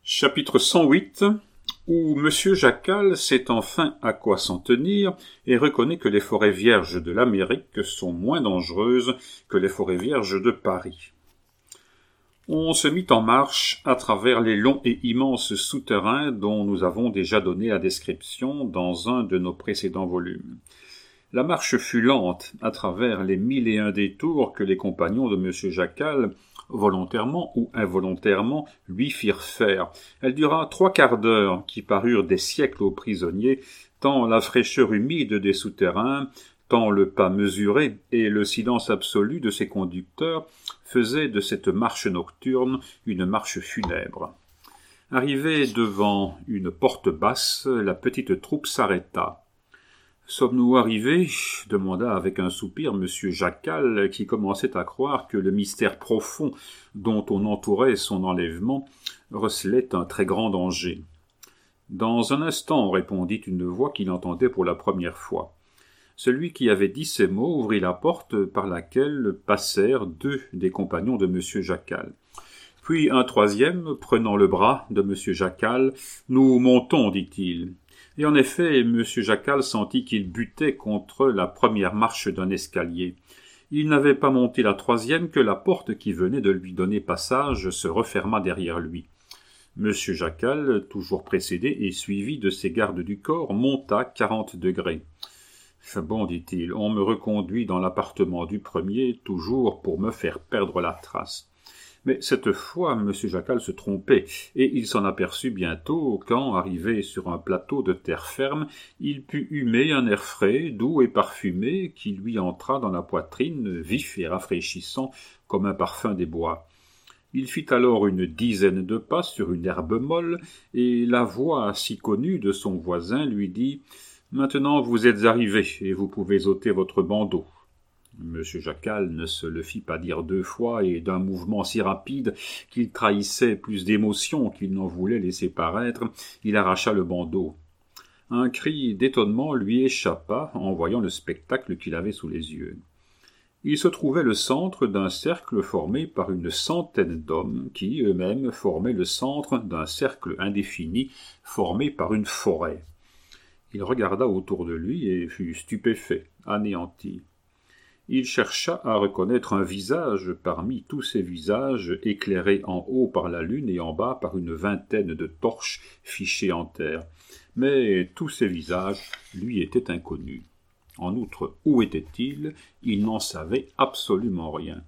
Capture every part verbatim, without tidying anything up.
Chapitre cent huit, où Monsieur Jacal sait enfin à quoi s'en tenir et reconnaît que les forêts vierges de l'Amérique sont moins dangereuses que les forêts vierges de Paris. On se mit en marche à travers les longs et immenses souterrains dont nous avons déjà donné la description dans un de nos précédents volumes. La marche fut lente à travers les mille et un détours que les compagnons de Monsieur Jacal, volontairement ou involontairement, lui firent faire. Elle dura trois quarts d'heure qui parurent des siècles aux prisonniers, tant la fraîcheur humide des souterrains, tant le pas mesuré et le silence absolu de ses conducteurs faisaient de cette marche nocturne une marche funèbre. Arrivé devant une porte basse, la petite troupe s'arrêta. « Sommes-nous arrivés ?» demanda avec un soupir Monsieur Jacal, qui commençait à croire que le mystère profond dont on entourait son enlèvement recelait un très grand danger. « Dans un instant, répondit une voix qu'il entendait pour la première fois. Celui qui avait dit ces mots ouvrit la porte par laquelle passèrent deux des compagnons de Monsieur Jacal. Puis un troisième, prenant le bras de Monsieur Jacal, « Nous montons, dit-il. » Et en effet, Monsieur Jacal sentit qu'il butait contre la première marche d'un escalier. Il n'avait pas monté la troisième que la porte qui venait de lui donner passage se referma derrière lui. Monsieur Jacal, toujours précédé et suivi de ses gardes du corps, monta quarante degrés. « Bon, dit-il, on me reconduit dans l'appartement du premier, toujours pour me faire perdre la trace. » Mais cette fois, M. Jacal se trompait, et il s'en aperçut bientôt quand, arrivé sur un plateau de terre ferme, il put humer un air frais, doux et parfumé, qui lui entra dans la poitrine, vif et rafraîchissant comme un parfum des bois. Il fit alors une dizaine de pas sur une herbe molle, et la voix si connue de son voisin lui dit « Maintenant vous êtes arrivé, et vous pouvez ôter votre bandeau. » Monsieur Jacal ne se le fit pas dire deux fois et d'un mouvement si rapide qu'il trahissait plus d'émotion qu'il n'en voulait laisser paraître, il arracha le bandeau. Un cri d'étonnement lui échappa en voyant le spectacle qu'il avait sous les yeux. Il se trouvait le centre d'un cercle formé par une centaine d'hommes qui, eux-mêmes, formaient le centre d'un cercle indéfini formé par une forêt. Il regarda autour de lui et fut stupéfait, anéanti. Il chercha à reconnaître un visage parmi tous ces visages éclairés en haut par la lune et en bas par une vingtaine de torches fichées en terre. Mais tous ces visages lui étaient inconnus. En outre, où était-il? Il n'en savait absolument rien.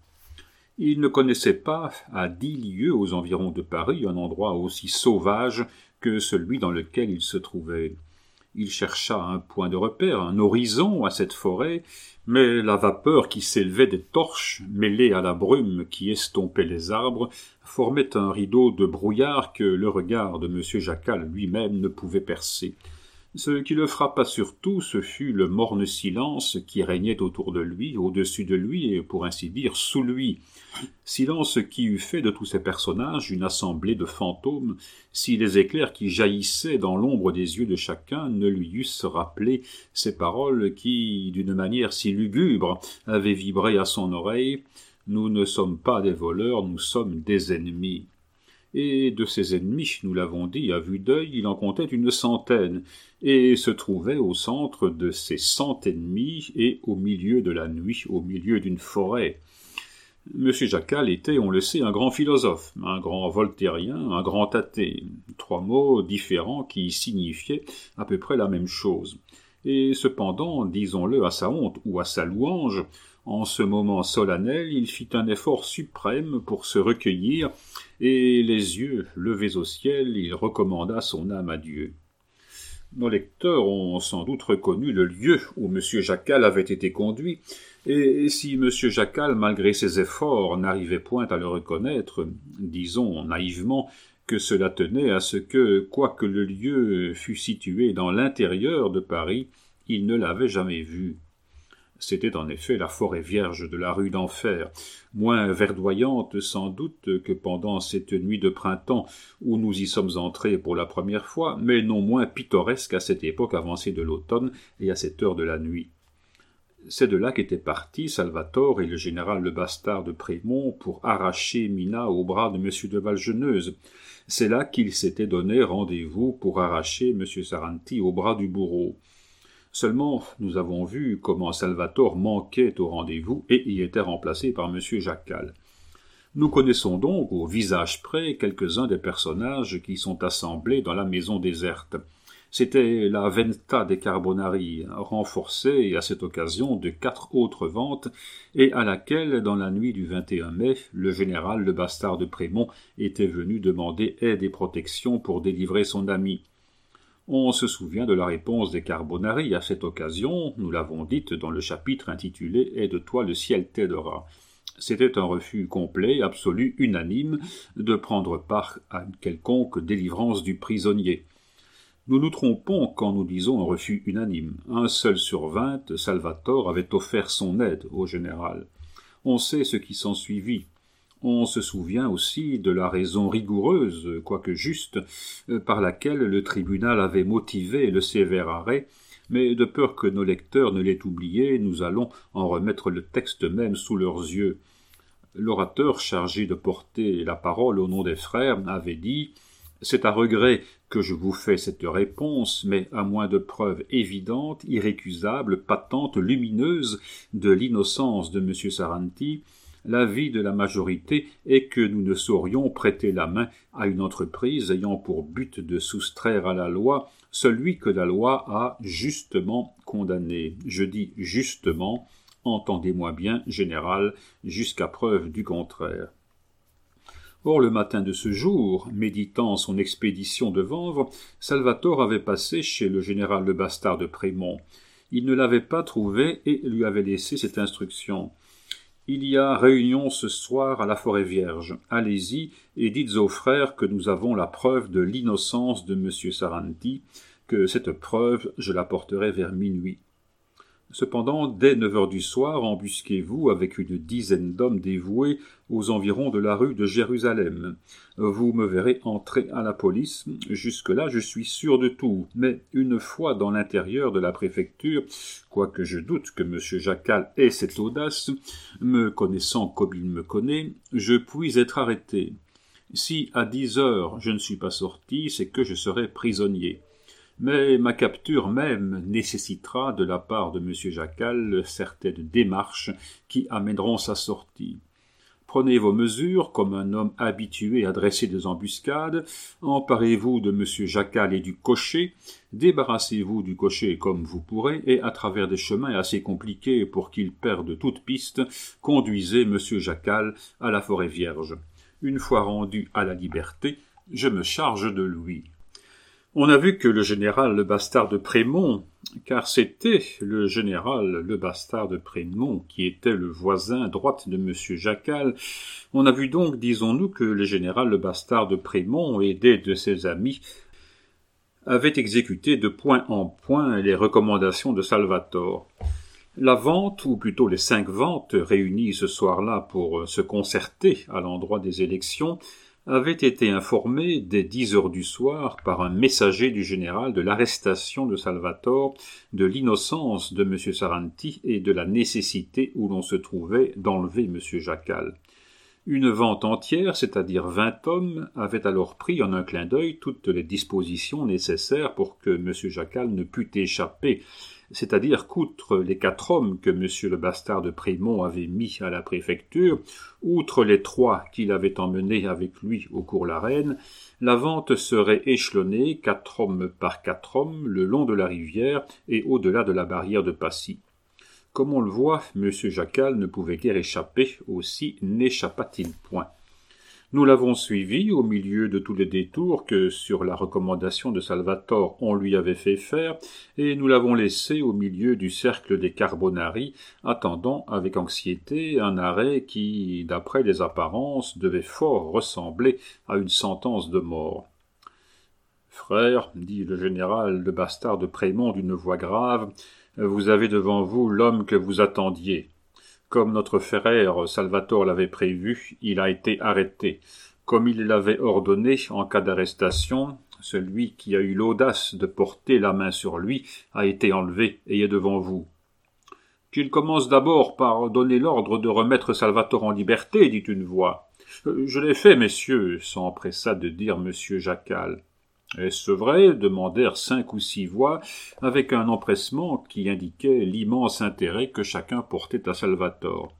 Il ne connaissait pas, à dix lieues aux environs de Paris, un endroit aussi sauvage que celui dans lequel il se trouvait. Il chercha un point de repère, un horizon à cette forêt, mais la vapeur qui s'élevait des torches, mêlée à la brume qui estompait les arbres, formait un rideau de brouillard que le regard de M. Jacal lui-même ne pouvait percer. Ce qui le frappa surtout, ce fut le morne silence qui régnait autour de lui, au-dessus de lui et, pour ainsi dire, sous lui. Silence qui eût fait de tous ces personnages une assemblée de fantômes, si les éclairs qui jaillissaient dans l'ombre des yeux de chacun ne lui eussent rappelé ces paroles qui, d'une manière si lugubre, avaient vibré à son oreille « Nous ne sommes pas des voleurs, nous sommes des ennemis ». Et de ces ennemis, nous l'avons dit, à vue d'œil, il en comptait une centaine, et se trouvait au centre de ces cent ennemis et au milieu de la nuit, au milieu d'une forêt. Monsieur Jacal était, on le sait, un grand philosophe, un grand voltairien, un grand athée, trois mots différents qui signifiaient à peu près la même chose. Et cependant, disons-le à sa honte ou à sa louange, en ce moment solennel, il fit un effort suprême pour se recueillir, et les yeux levés au ciel, il recommanda son âme à Dieu. Nos lecteurs ont sans doute reconnu le lieu où M. Jacal avait été conduit, et si M. Jacal, malgré ses efforts, n'arrivait point à le reconnaître, disons naïvement que cela tenait à ce que, quoique le lieu fût situé dans l'intérieur de Paris, il ne l'avait jamais vu. C'était en effet la forêt vierge de la rue d'Enfer, moins verdoyante sans doute que pendant cette nuit de printemps où nous y sommes entrés pour la première fois, mais non moins pittoresque à cette époque avancée de l'automne et à cette heure de la nuit. C'est de là qu'étaient partis Salvator et le général le Bastard de Prémont pour arracher Mina au bras de M. de Valgeneuse. C'est là qu'ils s'étaient donné rendez-vous pour arracher M. Saranti au bras du bourreau. Seulement, nous avons vu comment Salvator manquait au rendez-vous et y était remplacé par M. Jacal. Nous connaissons donc, au visage près, quelques-uns des personnages qui sont assemblés dans la maison déserte. C'était la Venta des Carbonari, renforcée à cette occasion de quatre autres ventes, et à laquelle, dans la nuit du vingt et un mai, le général le Bastard de Prémont était venu demander aide et protection pour délivrer son ami. On se souvient de la réponse des Carbonari à cette occasion, nous l'avons dite dans le chapitre intitulé « Aide-toi, le ciel t'aidera ». C'était un refus complet, absolu, unanime, de prendre part à une quelconque délivrance du prisonnier. Nous nous trompons quand nous disons un refus unanime. Un seul sur vingt, Salvator, avait offert son aide au général. On sait ce qui s'ensuivit. On se souvient aussi de la raison rigoureuse, quoique juste, par laquelle le tribunal avait motivé le sévère arrêt, mais de peur que nos lecteurs ne l'aient oublié, nous allons en remettre le texte même sous leurs yeux. L'orateur chargé de porter la parole au nom des frères avait dit « C'est à regret que je vous fais cette réponse, mais à moins de preuves évidentes, irrécusables, patentes, lumineuses de l'innocence de M. Saranti, l'avis de la majorité est que nous ne saurions prêter la main à une entreprise ayant pour but de soustraire à la loi celui que la loi a justement condamné. Je dis justement, entendez-moi bien, général, jusqu'à preuve du contraire. » Or, le matin de ce jour, méditant son expédition de Vanves, Salvator avait passé chez le général le Bastard de Prémont. Il ne l'avait pas trouvé et lui avait laissé cette instruction. « Il y a réunion ce soir à la Forêt Vierge. Allez-y et dites aux frères que nous avons la preuve de l'innocence de M. Saranti, que cette preuve je la porterai vers minuit. Cependant, dès neuf heures du soir, embusquez-vous avec une dizaine d'hommes dévoués aux environs de la rue de Jérusalem. Vous me verrez entrer à la police. Jusque-là, je suis sûr de tout. Mais une fois dans l'intérieur de la préfecture, quoique je doute que M. Jacal ait cette audace, me connaissant comme il me connaît, je puis être arrêté. Si à dix heures je ne suis pas sorti, c'est que je serai prisonnier. Mais ma capture même nécessitera de la part de M. Jacal certaines démarches qui amèneront sa sortie. Prenez vos mesures comme un homme habitué à dresser des embuscades, emparez-vous de M. Jacal et du cocher, débarrassez-vous du cocher comme vous pourrez, et à travers des chemins assez compliqués pour qu'il perde toute piste, conduisez M. Jacal à la Forêt Vierge. Une fois rendu à la liberté, je me charge de lui. » On a vu que le général le Bastard de Prémont, car c'était le général le Bastard de Prémont qui était le voisin droite de M. Jacal, on a vu donc, disons-nous, que le général le Bastard de Prémont, aidé de ses amis, avait exécuté de point en point les recommandations de Salvator. La vente, ou plutôt les cinq ventes réunies ce soir-là pour se concerter à l'endroit des élections, avait été informé dès dix heures du soir par un messager du général de l'arrestation de Salvator, de l'innocence de M. Saranti et de la nécessité où l'on se trouvait d'enlever M. Jacal. Une vente entière, c'est-à-dire vingt hommes, avait alors pris en un clin d'œil toutes les dispositions nécessaires pour que M. Jacal ne pût échapper, c'est-à-dire qu'outre les quatre hommes que M. le Bastard de Prémont avait mis à la préfecture, outre les trois qu'il avait emmenés avec lui au Cours-la-Reine, la vente serait échelonnée, quatre hommes par quatre hommes, le long de la rivière et au-delà de la barrière de Passy. Comme on le voit, M. Jacal ne pouvait guère échapper, aussi n'échappa-t-il point. Nous l'avons suivi au milieu de tous les détours que, sur la recommandation de Salvator, on lui avait fait faire, et nous l'avons laissé au milieu du cercle des Carbonari, attendant avec anxiété un arrêt qui, d'après les apparences, devait fort ressembler à une sentence de mort. « Frère, dit le général le Bastard de Prémont d'une voix grave, vous avez devant vous l'homme que vous attendiez. Comme notre frère Salvator l'avait prévu, il a été arrêté. Comme il l'avait ordonné en cas d'arrestation, celui qui a eu l'audace de porter la main sur lui a été enlevé et est devant vous. » « Qu'il commence d'abord par donner l'ordre de remettre Salvatore en liberté, dit une voix. « Je l'ai fait, messieurs, s'empressa de dire monsieur Jacal. « Est-ce vrai ?» demandèrent cinq ou six voix, avec un empressement qui indiquait l'immense intérêt que chacun portait à Salvatore.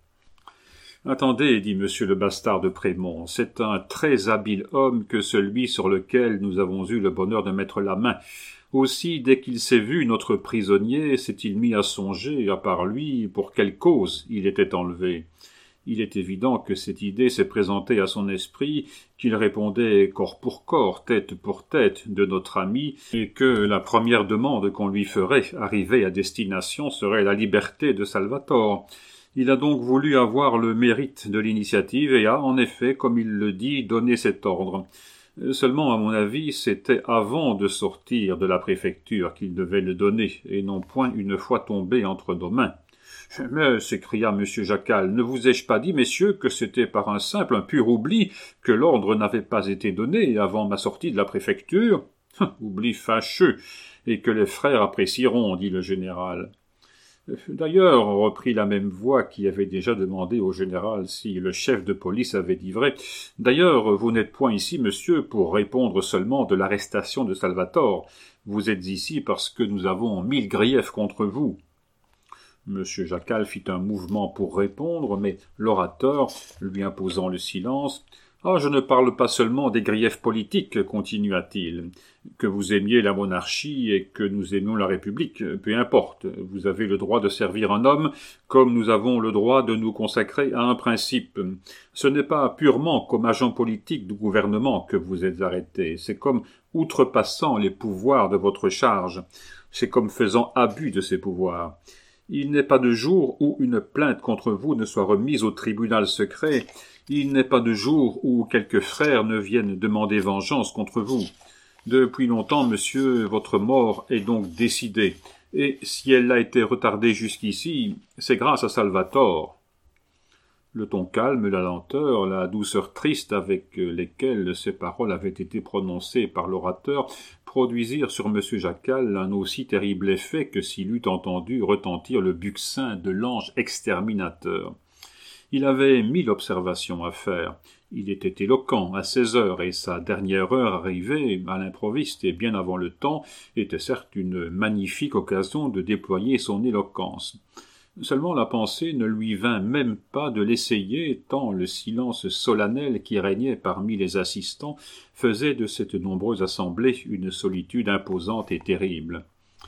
« Attendez, dit monsieur le bastard de Prémont, c'est un très habile homme que celui sur lequel nous avons eu le bonheur de mettre la main. Aussi, dès qu'il s'est vu notre prisonnier, s'est-il mis à songer, à part lui, pour quelle cause il était enlevé. Il est évident que cette idée s'est présentée à son esprit, qu'il répondait corps pour corps, tête pour tête de notre ami, et que la première demande qu'on lui ferait, arrivée à destination, serait la liberté de Salvatore. Il a donc voulu avoir le mérite de l'initiative et a, en effet, comme il le dit, donné cet ordre. Seulement, à mon avis, c'était avant de sortir de la préfecture qu'il devait le donner, et non point une fois tombé entre nos mains. « Mais, s'écria M. Jacal, ne vous ai-je pas dit, messieurs, que c'était par un simple, un pur oubli, que l'ordre n'avait pas été donné avant ma sortie de la préfecture ? Oubli fâcheux, et que les frères apprécieront, dit le général. D'ailleurs, reprit la même voix qui avait déjà demandé au général si le chef de police avait dit vrai, d'ailleurs, vous n'êtes point ici, monsieur, pour répondre seulement de l'arrestation de Salvatore. Vous êtes ici parce que nous avons mille griefs contre vous. Monsieur Jacal fit un mouvement pour répondre, mais l'orateur, lui imposant le silence, « Ah, je ne parle pas seulement des griefs politiques, continua-t-il. Que vous aimiez la monarchie et que nous aimions la République, peu importe. Vous avez le droit de servir un homme, comme nous avons le droit de nous consacrer à un principe. Ce n'est pas purement comme agent politique du gouvernement que vous êtes arrêté. C'est comme outrepassant les pouvoirs de votre charge. C'est comme faisant abus de ces pouvoirs. Il n'est pas de jour où une plainte contre vous ne soit remise au tribunal secret. Il n'est pas de jour où quelques frères ne viennent demander vengeance contre vous. Depuis longtemps, monsieur, votre mort est donc décidée, et si elle a été retardée jusqu'ici, c'est grâce à Salvatore. » Le ton calme, la lenteur, la douceur triste avec lesquelles ces paroles avaient été prononcées par l'orateur produisirent sur M. Jacal un aussi terrible effet que s'il eût entendu retentir le buccin de l'ange exterminateur. Il avait mille observations à faire. Il était éloquent à seize heures, et sa dernière heure arrivée, à l'improviste et bien avant le temps, était certes une magnifique occasion de déployer son éloquence. Seulement la pensée ne lui vint même pas de l'essayer, tant le silence solennel qui régnait parmi les assistants faisait de cette nombreuse assemblée une solitude imposante et terrible.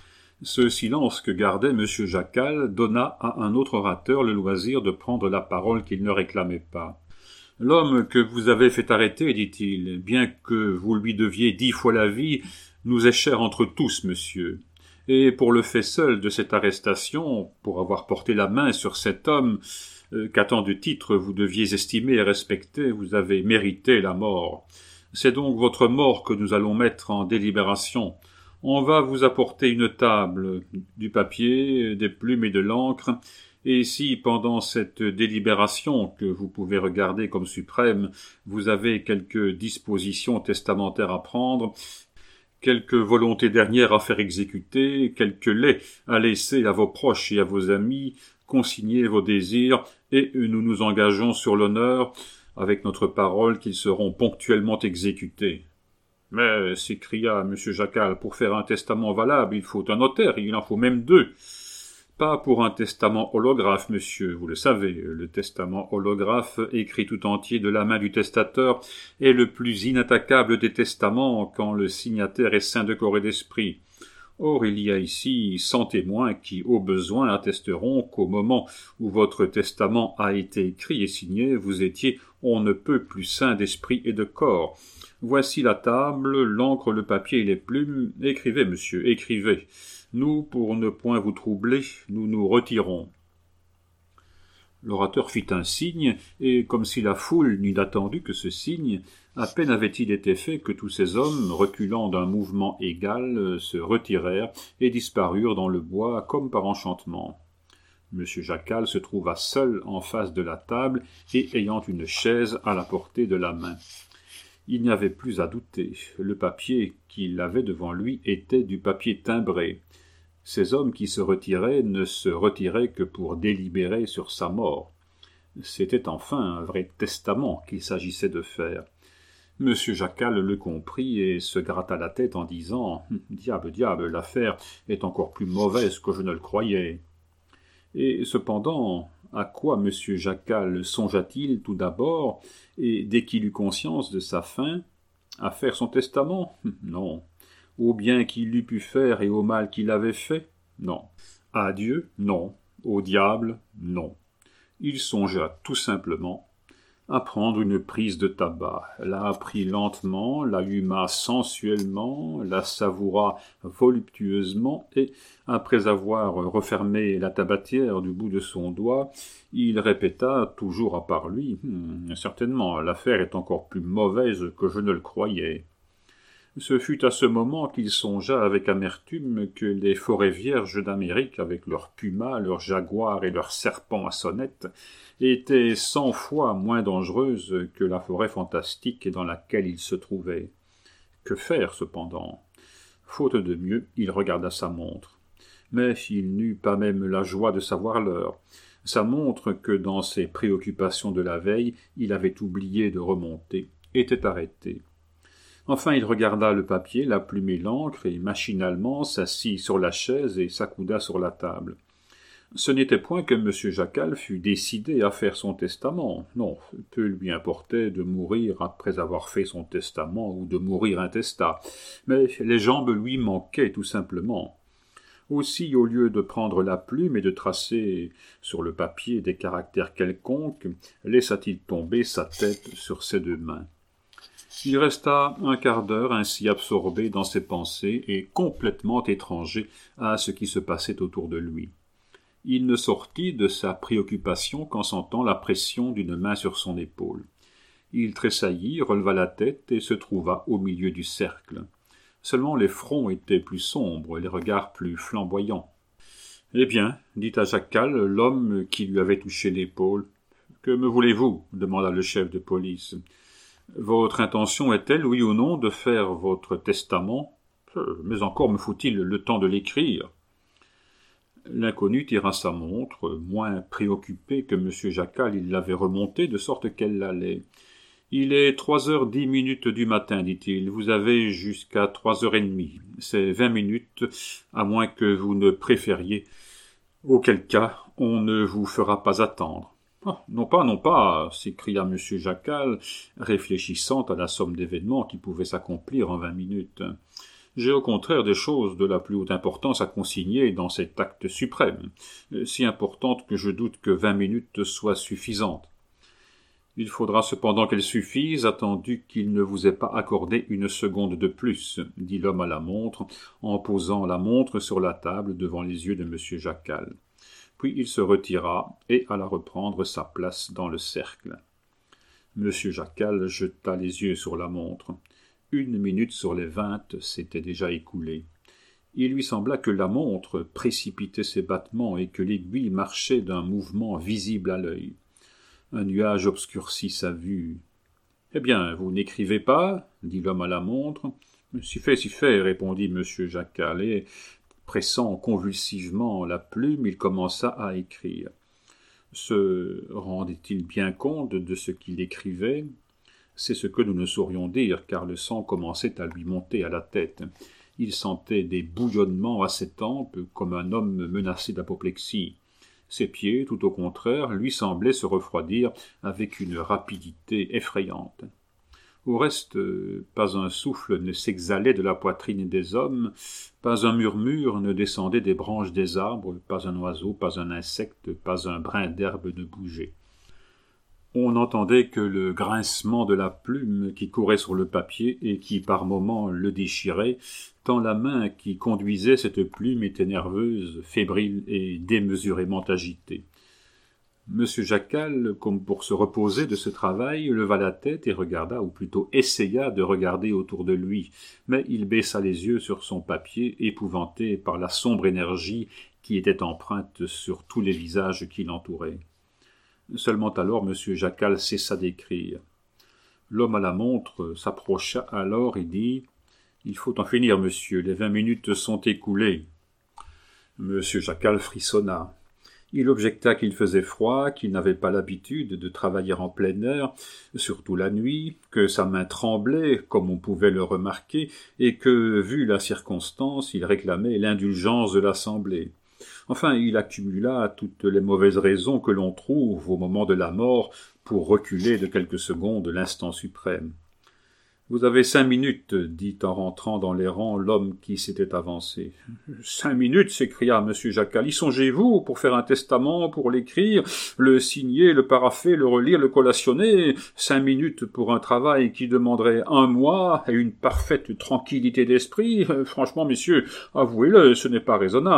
Ce silence que gardait M. Jacal donna à un autre orateur le loisir de prendre la parole qu'il ne réclamait pas. « L'homme que vous avez fait arrêter, dit-il, bien que vous lui deviez dix fois la vie, nous est cher entre tous, monsieur. Et pour le fait seul de cette arrestation, pour avoir porté la main sur cet homme, euh, qu'à tant de titres vous deviez estimer et respecter, vous avez mérité la mort. C'est donc votre mort que nous allons mettre en délibération. On va vous apporter une table, du papier, des plumes et de l'encre, et si, pendant cette délibération, que vous pouvez regarder comme suprême, vous avez quelques dispositions testamentaires à prendre, quelques volontés dernières à faire exécuter, quelques legs à laisser à vos proches et à vos amis, consignez vos désirs, et nous nous engageons sur l'honneur, avec notre parole, qu'ils seront ponctuellement exécutés. » « Mais, s'écria M. Jacal, pour faire un testament valable, il faut un notaire, il en faut même deux. »« Pas pour un testament holographe, monsieur, vous le savez. Le testament holographe, écrit tout entier de la main du testateur, est le plus inattaquable des testaments quand le signataire est sain de corps et d'esprit. Or, il y a ici cent témoins qui, au besoin, attesteront qu'au moment où votre testament a été écrit et signé, vous étiez on ne peut plus sain d'esprit et de corps. Voici la table, l'encre, le papier et les plumes. Écrivez, monsieur, écrivez. Nous, pour ne point vous troubler, nous nous retirons. » L'orateur fit un signe, et comme si la foule n'eût attendu que ce signe, à peine avait-il été fait que tous ces hommes, reculant d'un mouvement égal, se retirèrent et disparurent dans le bois comme par enchantement. M. Jacal se trouva seul en face de la table et ayant une chaise à la portée de la main. Il n'y avait plus à douter. Le papier qu'il avait devant lui était du papier timbré. Ces hommes qui se retiraient ne se retiraient que pour délibérer sur sa mort. C'était enfin un vrai testament qu'il s'agissait de faire. Monsieur Jacal le comprit et se gratta la tête en disant « Diable, diable, l'affaire est encore plus mauvaise que je ne le croyais. » Et cependant, à quoi monsieur Jacal songea-t-il tout d'abord, et dès qu'il eut conscience de sa fin, à faire son testament? Non. Au bien qu'il eût pu faire et au mal qu'il avait fait? Non. À Dieu? Non. Au diable? Non. Il songea tout simplement à prendre une prise de tabac, la prit lentement, la huma sensuellement, la savoura voluptueusement, et, après avoir refermé la tabatière du bout de son doigt, il répéta, toujours à part lui, hm, « Certainement, l'affaire est encore plus mauvaise que je ne le croyais. » Ce fut à ce moment qu'il songea avec amertume que les forêts vierges d'Amérique, avec leurs pumas, leurs jaguars et leurs serpents à sonnettes, étaient cent fois moins dangereuses que la forêt fantastique dans laquelle il se trouvait. Que faire, cependant? Faute de mieux, il regarda sa montre. Mais il n'eut pas même la joie de savoir l'heure. Sa montre, que dans ses préoccupations de la veille, il avait oublié de remonter, était arrêtée. Enfin, il regarda le papier, la plume et l'encre, et machinalement s'assit sur la chaise et s'accouda sur la table. Ce n'était point que M. Jacal fût décidé à faire son testament. Non, peu lui importait de mourir après avoir fait son testament ou de mourir intestat. Mais les jambes lui manquaient tout simplement. Aussi, au lieu de prendre la plume et de tracer sur le papier des caractères quelconques, laissa-t-il tomber sa tête sur ses deux mains. Il resta un quart d'heure ainsi absorbé dans ses pensées et complètement étranger à ce qui se passait autour de lui. Il ne sortit de sa préoccupation qu'en sentant la pression d'une main sur son épaule. Il tressaillit, releva la tête et se trouva au milieu du cercle. Seulement les fronts étaient plus sombres, les regards plus flamboyants. « Eh bien, dit à Jacal l'homme qui lui avait touché l'épaule. « Que me voulez-vous » demanda le chef de police. « Votre intention est-elle, oui ou non, de faire votre testament? Mais encore me faut-il le temps de l'écrire. » L'inconnu tira sa montre, moins préoccupé que M. Jacal, il l'avait remontée, de sorte qu'elle allait. « Il est trois heures dix minutes du matin, dit-il. Vous avez jusqu'à trois heures et demie. C'est vingt minutes, à moins que vous ne préfériez. Auquel cas, on ne vous fera pas attendre. » Ah, « Non pas, non pas, » s'écria M. Jacal, réfléchissant à la somme d'événements qui pouvaient s'accomplir en vingt minutes. « J'ai au contraire des choses de la plus haute importance à consigner dans cet acte suprême, si importante que je doute que vingt minutes soient suffisantes. Il faudra cependant qu'elles suffisent, attendu qu'il ne vous ait pas accordé une seconde de plus, » dit l'homme à la montre, en posant la montre sur la table devant les yeux de M. Jacal. Puis il se retira et alla reprendre sa place dans le cercle. M. Jacal jeta les yeux sur la montre. Une minute sur les vingt s'était déjà écoulée. Il lui sembla que la montre précipitait ses battements et que l'aiguille marchait d'un mouvement visible à l'œil. Un nuage obscurcit sa vue. « Eh bien, vous n'écrivez pas » dit l'homme à la montre. « Si fait, si fait » répondit M. Jacal, et pressant convulsivement la plume, il commença à écrire. Se rendait-il bien compte de ce qu'il écrivait? C'est ce que nous ne saurions dire, car le sang commençait à lui monter à la tête. Il sentait des bouillonnements à ses tempes, comme un homme menacé d'apoplexie. Ses pieds, tout au contraire, lui semblaient se refroidir avec une rapidité effrayante. Au reste, pas un souffle ne s'exhalait de la poitrine des hommes, pas un murmure ne descendait des branches des arbres, pas un oiseau, pas un insecte, pas un brin d'herbe ne bougeait. On n'entendait que le grincement de la plume qui courait sur le papier et qui par moments le déchirait, tant la main qui conduisait cette plume était nerveuse, fébrile et démesurément agitée. M. Jacal, comme pour se reposer de ce travail, leva la tête et regarda, ou plutôt essaya de regarder autour de lui, mais il baissa les yeux sur son papier, épouvanté par la sombre énergie qui était empreinte sur tous les visages qui l'entouraient. Seulement alors M. Jacal cessa d'écrire. L'homme à la montre s'approcha alors et dit « Il faut en finir, monsieur, les vingt minutes sont écoulées. » Monsieur Jacal frissonna. Il objecta qu'il faisait froid, qu'il n'avait pas l'habitude de travailler en plein air, surtout la nuit, que sa main tremblait, comme on pouvait le remarquer, et que, vu la circonstance, il réclamait l'indulgence de l'Assemblée. Enfin, il accumula toutes les mauvaises raisons que l'on trouve au moment de la mort pour reculer de quelques secondes l'instant suprême. « Vous avez cinq minutes, » dit en rentrant dans les rangs l'homme qui s'était avancé. « Cinq minutes » s'écria M. Jacal. « Y songez-vous pour faire un testament, pour l'écrire, le signer, le parapher, le relire, le collationner? Cinq minutes pour un travail qui demanderait un mois et une parfaite tranquillité d'esprit? Franchement, messieurs, avouez-le, ce n'est pas raisonnable. »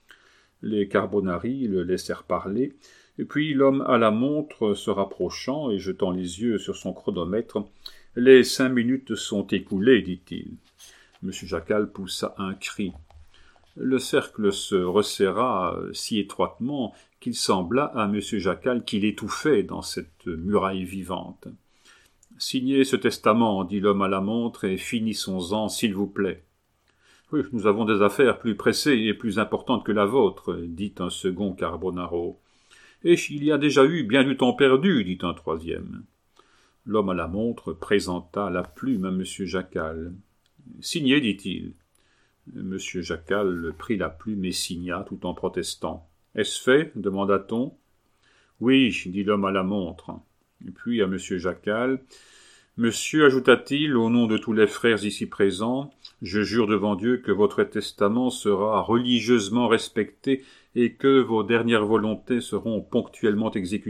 Les Carbonari le laissèrent parler, et puis l'homme à la montre se rapprochant et jetant les yeux sur son chronomètre, « Les cinq minutes sont écoulées, dit-il. » M. Jacal poussa un cri. Le cercle se resserra si étroitement qu'il sembla à M. Jacal qu'il étouffait dans cette muraille vivante. « Signez ce testament, dit l'homme à la montre, et finissons-en, s'il vous plaît. »« Oui, nous avons des affaires plus pressées et plus importantes que la vôtre, dit un second Carbonaro. Et il y a déjà eu bien du temps perdu, dit un troisième. L'homme à la montre présenta la plume à M. Jacal. « Signez, dit-il. » M. Jacal prit la plume et signa tout en protestant. « Est-ce fait ?» demanda-t-on. « Oui, dit l'homme à la montre. » Et puis à M. Jacal, « Monsieur, ajouta-t-il, au nom de tous les frères ici présents, je jure devant Dieu que votre testament sera religieusement respecté et que vos dernières volontés seront ponctuellement exécutées. »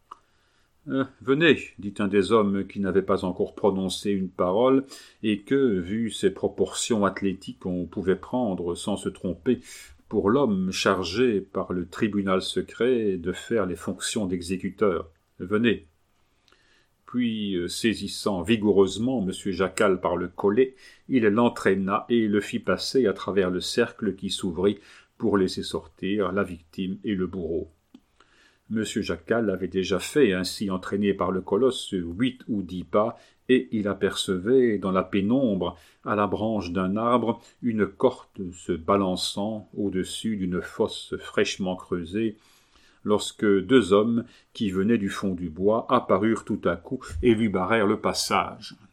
Euh, « Venez, dit un des hommes qui n'avait pas encore prononcé une parole, et que, vu ses proportions athlétiques, on pouvait prendre, sans se tromper, pour l'homme chargé par le tribunal secret de faire les fonctions d'exécuteur. Venez. » Puis, saisissant vigoureusement M. Jacal par le collet, il l'entraîna et le fit passer à travers le cercle qui s'ouvrit pour laisser sortir la victime et le bourreau. M. Jacal avait déjà fait, ainsi entraîné par le colosse, huit ou dix pas, et il apercevait, dans la pénombre, à la branche d'un arbre, une corde se balançant au-dessus d'une fosse fraîchement creusée, lorsque deux hommes, qui venaient du fond du bois, apparurent tout à coup et lui barrèrent le passage.